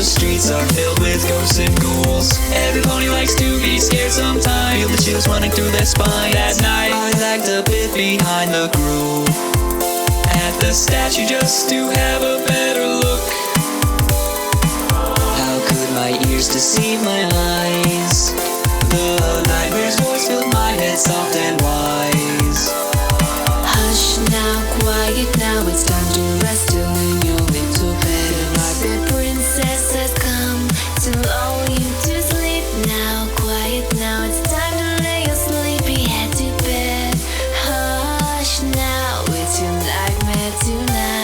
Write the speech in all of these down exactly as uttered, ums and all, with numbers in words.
streets are filled with ghosts and ghouls. Every pony likes to be scared sometimes. Feel the chills running through their spine. At night, I like to pit behind the groove at the statue just to have a better look. How could my ears deceive my eyes? The nightmare's voice filled my head soft and wise. Hush now, quiet now, it's time to rest till in your little bed. The princess has come to lull you to sleep now. Quiet now, it's time to lay your sleepy head to bed. Hush now, it's your nightmare tonight.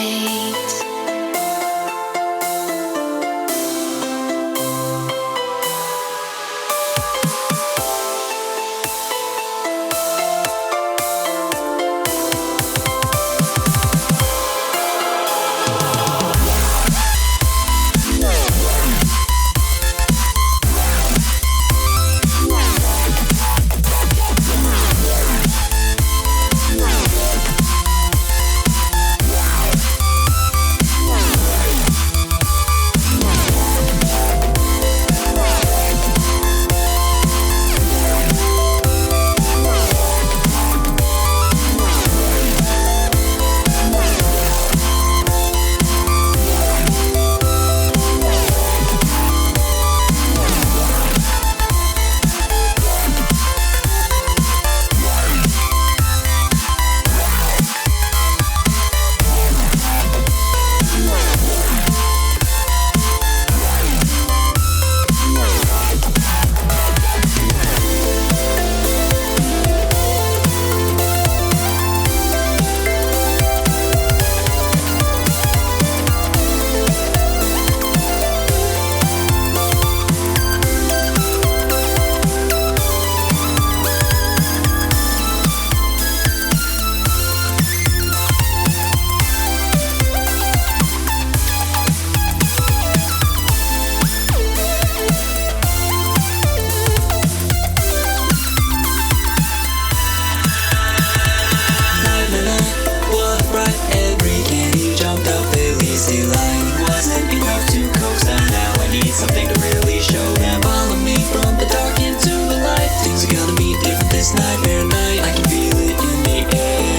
Something to really show them. Follow me from the dark into the light. Things are gonna be different this nightmare night. I can feel it in the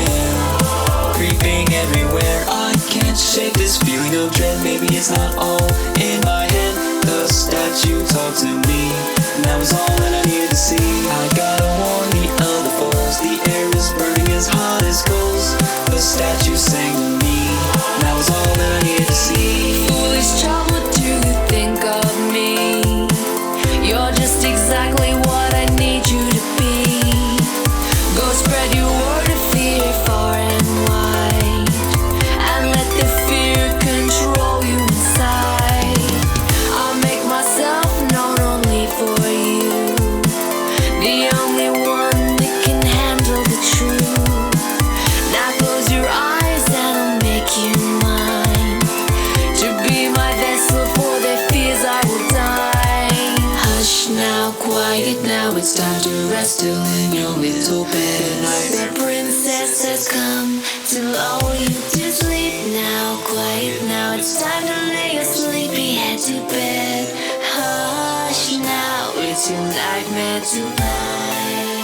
air, creeping everywhere. I can't shake this feeling of dread. Maybe it's not all in my head. The statue talked to me, and that was all that I needed to see. I gotta warn the other foes, the air is burning as hot as coals. The statue sang to me, and that was all that I needed to see. Foolish child, what do you think of me? You're just exactly what I need you to be. Go spread your word of fear far and wide, and let the fear control you inside. I'll make myself known only for you, the only one that can handle the truth. Now close your eyes and I'll make you mine, to be my vessel for their fears I will die. Hush now, quiet now, it's time to rest till in your little bed. The princess has come to lull you to sleep now. Quiet now, it's time to lay your sleepy head to bed. Hush now, it's your nightmare tonight.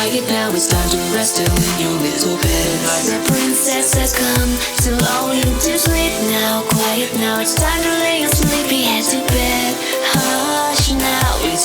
Quiet now, it's time to rest still in your little bed. The princess has come to lull you to sleep now. Quiet now, it's time to lay your sleepy head to bed. Hush now, it's